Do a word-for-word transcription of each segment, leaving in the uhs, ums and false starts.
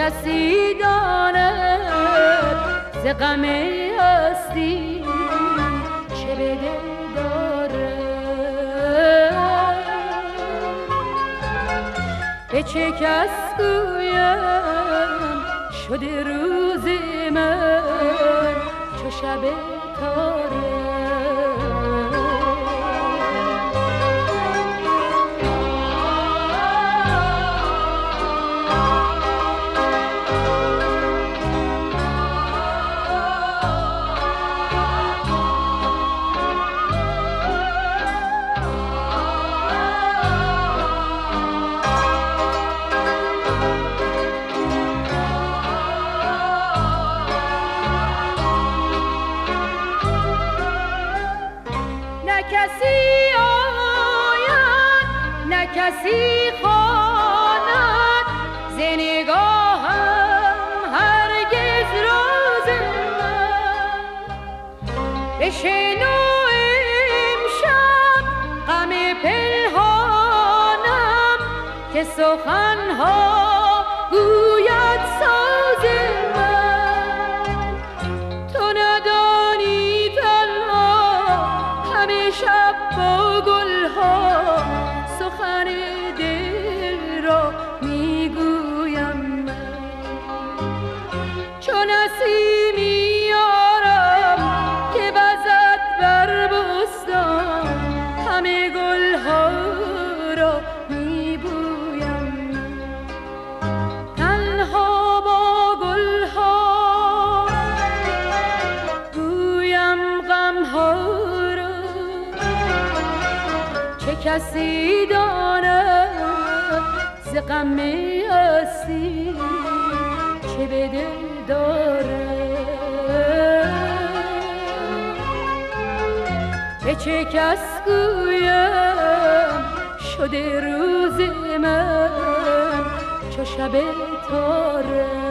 کسی داند ز غم هستی چه به دل دارد؟ به چه کس گویم شده روز من چو شب تاره؟ کسی آید نه کسی خواند ز نگاهم هرگز راز من. بشنو امشب غم پنهانم که سخنها گوید ساز من. تو ندانی تنها همه شب با گلها سخن دل را میگویم من. چو نسیمی یارم که وزد بر بستان همه گلها را میبویم من. تنها با گلها گویم غمها را چه کسی داند ز غم هستی چه به دل دارد؟ به چه کس گویم شده روز من چو شب تاره؟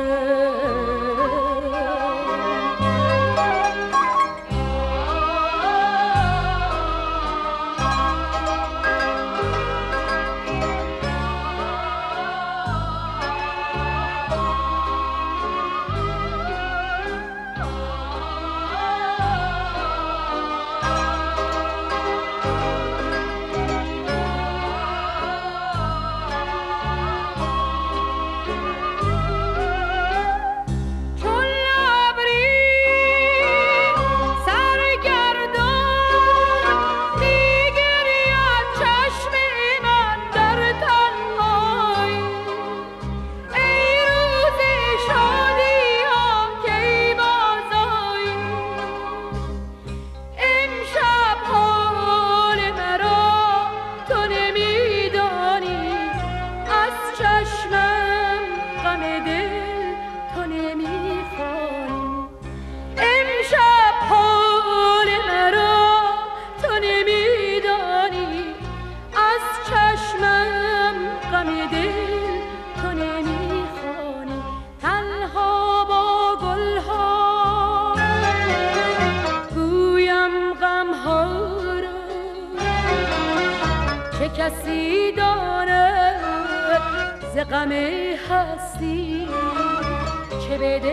چه کسی داند ز غم هستی چه به دل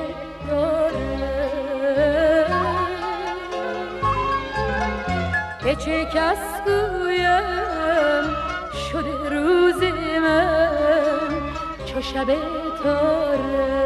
دارد؟ به چه کس گویم شده روز من چو شب تاره؟